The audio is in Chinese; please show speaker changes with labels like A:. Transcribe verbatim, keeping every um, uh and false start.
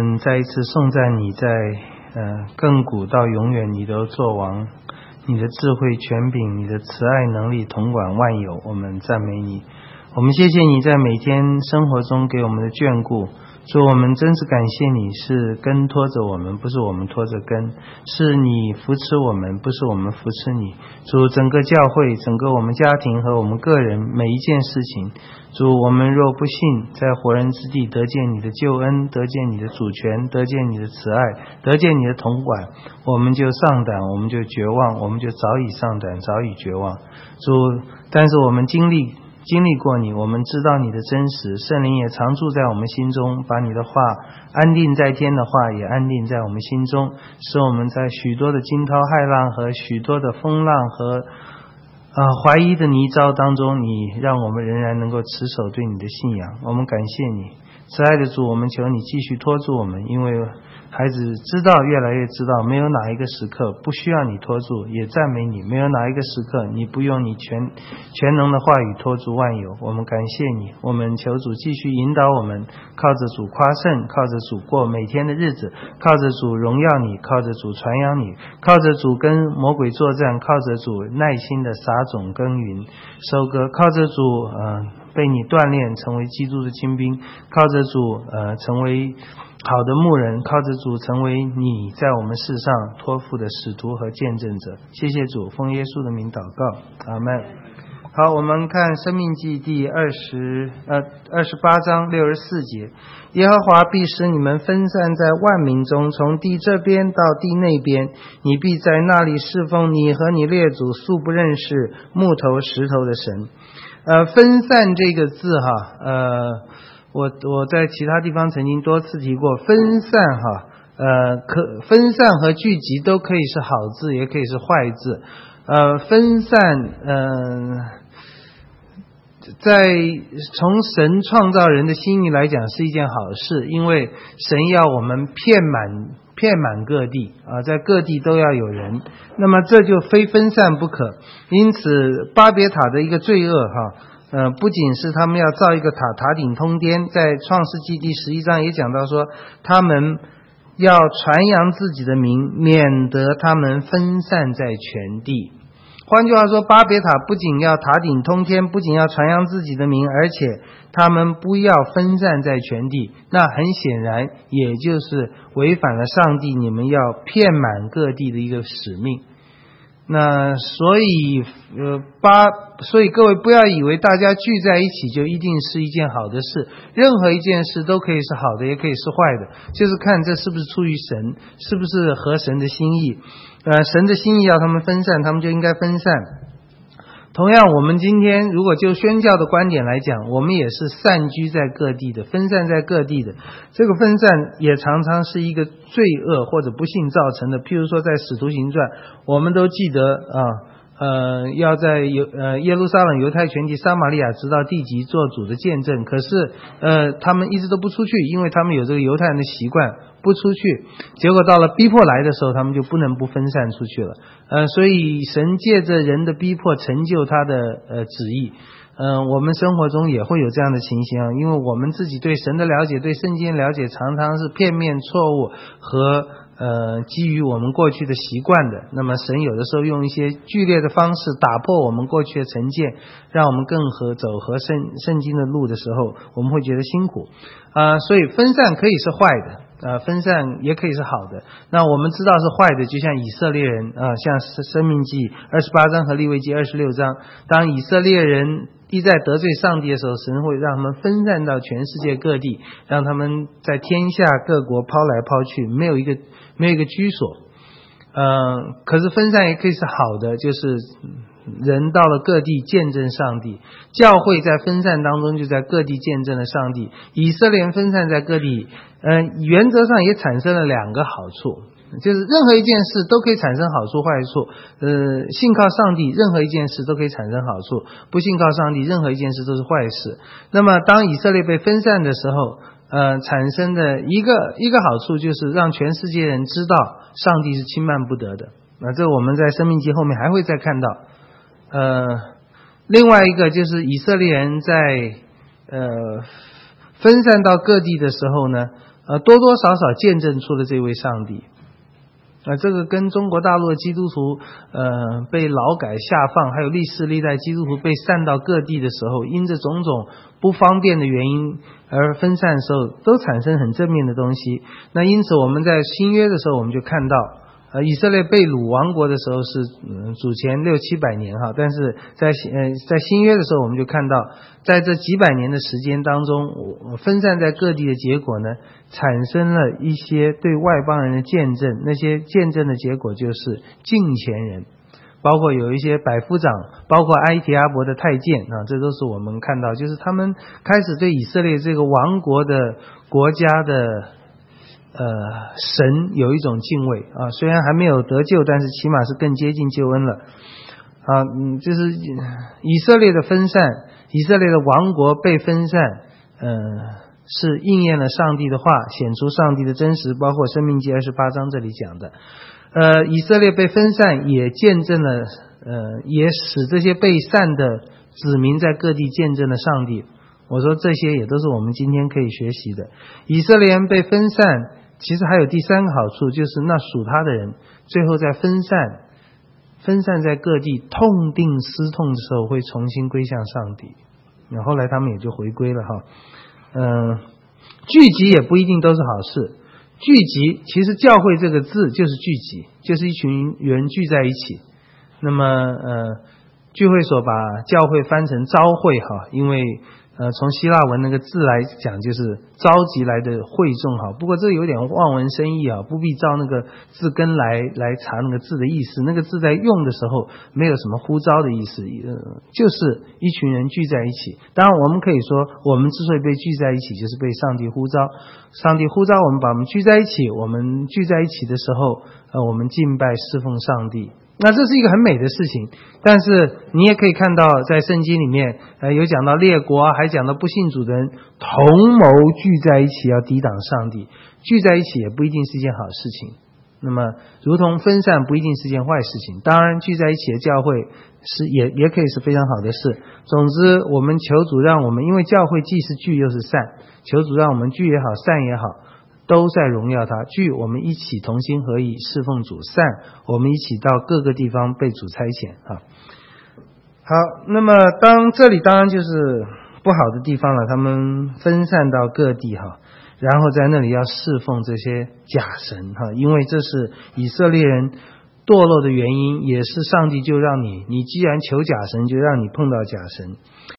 A: 们再一次颂赞你在呃亘古到永远你都作王，你的智慧权柄，你的慈爱能力统管万有，我们赞美你。我们谢谢你在每天生活中给我们的眷顾，主，我们真是感谢你，是根拖着我们，不是我们拖着根，是你扶持我们，不是我们扶持你。主，整个教会，整个我们家庭和我们个人每一件事情，主，我们若不信，在活人之地得见你的救恩，得见你的主权，得见你的慈爱，得见你的统管，我们就上胆，我们就绝望，我们就早已上胆，早已绝望。主，但是我们经历经历过你，我们知道你的真实，圣灵也常住在我们心中，把你的话安定在天的话也安定在我们心中，使我们在许多的惊涛骇浪和许多的风浪和呃怀疑的泥沼当中，你让我们仍然能够持守对你的信仰。我们感谢你，慈爱的主，我们求你继续托住我们，因为孩子知道，越来越知道，没有哪一个时刻不需要你托住，也赞美你，没有哪一个时刻你不用你全全能的话语托住万有。我们感谢你，我们求主继续引导我们，靠着主夸胜，靠着主过每天的日子，靠着主荣耀你，靠着主传扬你，靠着主跟魔鬼作战，靠着主耐心的撒种耕耘收割，靠着主呃被你锻炼成为基督的精兵，靠着主呃成为好的牧人，靠着主成为你在我们世上托付的使徒和见证者。谢谢主，奉耶稣的名祷告，阿们。好，我们看申命记第二十呃二十八章六十四节，耶和华必使你们分散在万民中，从地这边到地那边，你必在那里侍奉你和你列祖素不认识木头石头的神。呃，分散这个字哈，呃。我我在其他地方曾经多次提过，分散哈，呃，可分散和聚集都可以是好字，也可以是坏字。呃，分散，嗯、呃，在从神创造人的心意来讲是一件好事，因为神要我们遍满遍满各地啊、呃，在各地都要有人，那么这就非分散不可。因此，巴别塔的一个罪恶哈。呃，不仅是他们要造一个塔，塔顶通天，在创世纪第十一章也讲到说，他们要传扬自己的名，免得他们分散在全地。换句话说，巴别塔不仅要塔顶通天，不仅要传扬自己的名，而且他们不要分散在全地。那很显然，也就是违反了上帝你们要遍满各地的一个使命。那所以呃八所以各位不要以为大家聚在一起就一定是一件好的事，任何一件事都可以是好的，也可以是坏的，就是看这是不是出于神，是不是合神的心意。呃神的心意要他们分散，他们就应该分散。同样，我们今天如果就宣教的观点来讲，我们也是散居在各地的，分散在各地的。这个分散也常常是一个罪恶或者不幸造成的。譬如说在使徒行传，我们都记得啊，呃，要在犹呃耶路撒冷、犹太全地、撒玛利亚直到地极做主的见证。可是呃，他们一直都不出去，因为他们有这个犹太人的习惯，不出去。结果到了逼迫来的时候，他们就不能不分散出去了。呃，所以神借着人的逼迫成就他的呃旨意。嗯、呃，我们生活中也会有这样的情形啊，因为我们自己对神的了解、对圣经的了解，常常是片面、错误和呃基于我们过去的习惯的。那么神有的时候用一些剧烈的方式打破我们过去的成见，让我们更合走合圣圣经的路的时候，我们会觉得辛苦啊、呃。所以分散可以是坏的。呃，分散也可以是好的。那我们知道是坏的，就像以色列人啊、呃，像申命记二十八章和利未记二十六章，当以色列人一再得罪上帝的时候，神会让他们分散到全世界各地，让他们在天下各国抛来抛去，没有一个没有一个居所。呃，可是分散也可以是好的，就是人到了各地见证上帝，教会在分散当中就在各地见证了上帝。以色列人分散在各地，呃，原则上也产生了两个好处，就是任何一件事都可以产生好处坏处。呃，信靠上帝，任何一件事都可以产生好处；不信靠上帝，任何一件事都是坏事。那么，当以色列被分散的时候，呃，产生的一个一个好处就是让全世界人知道上帝是轻慢不得的。那这我们在申命记后面还会再看到。呃，另外一个就是以色列人在呃分散到各地的时候呢， 呃多多少少见证出了这位上帝。啊，这个跟中国大陆的基督徒呃被劳改下放，还有历世历代基督徒被散到各地的时候，因着种种不方便的原因而分散的时候，都产生很正面的东西。那因此我们在新约的时候，我们就看到呃，以色列被掳亡国的时候是嗯主前六七百年哈，但是在呃在新约的时候，我们就看到，在这几百年的时间当中，分散在各地的结果呢，产生了一些对外邦人的见证，那些见证的结果就是敬虔人，包括有一些百夫长，包括埃提阿伯的太监啊，这都是我们看到，就是他们开始对以色列这个亡国的国家的。呃，神有一种敬畏啊，虽然还没有得救，但是起码是更接近救恩了啊。嗯，就是以色列的分散，以色列的王国被分散，呃，是应验了上帝的话，显出上帝的真实，包括申命记二十八章这里讲的。呃，以色列被分散，也见证了，呃，也使这些被散的子民在各地见证了上帝。我说这些也都是我们今天可以学习的。以色列人被分散，其实还有第三个好处，就是那属他的人最后在分散分散在各地痛定思痛的时候，会重新归向上帝。那后来他们也就回归了哈。嗯、呃，聚集也不一定都是好事。聚集其实教会这个字就是聚集，就是一群人聚在一起。那么呃，聚会所把教会翻成召会哈，因为呃，从希腊文那个字来讲，就是召集来的会众哈。不过这有点望文生义啊，不必照那个字根来来查那个字的意思。那个字在用的时候没有什么呼召的意思，呃，就是一群人聚在一起。当然，我们可以说，我们之所以被聚在一起，就是被上帝呼召。上帝呼召我们，把我们聚在一起。我们聚在一起的时候，呃，我们敬拜侍奉上帝。那这是一个很美的事情，但是你也可以看到在圣经里面呃，有讲到列国，还讲到不信主的人同谋聚在一起要抵挡上帝，聚在一起也不一定是一件好事情。那么如同分散不一定是件坏事情，当然聚在一起的教会是也也可以是非常好的事。总之我们求主让我们，因为教会既是聚又是散，求主让我们聚也好散也好，都在荣耀他。聚我们一起同心合意侍奉主，散我们一起到各个地方被主差遣啊。好，那么当这里当然就是不好的地方了，他们分散到各地哈，然后在那里要侍奉这些假神哈，因为这是以色列人堕落的原因，也是上帝就让你，你既然求假神，就让你碰到假神。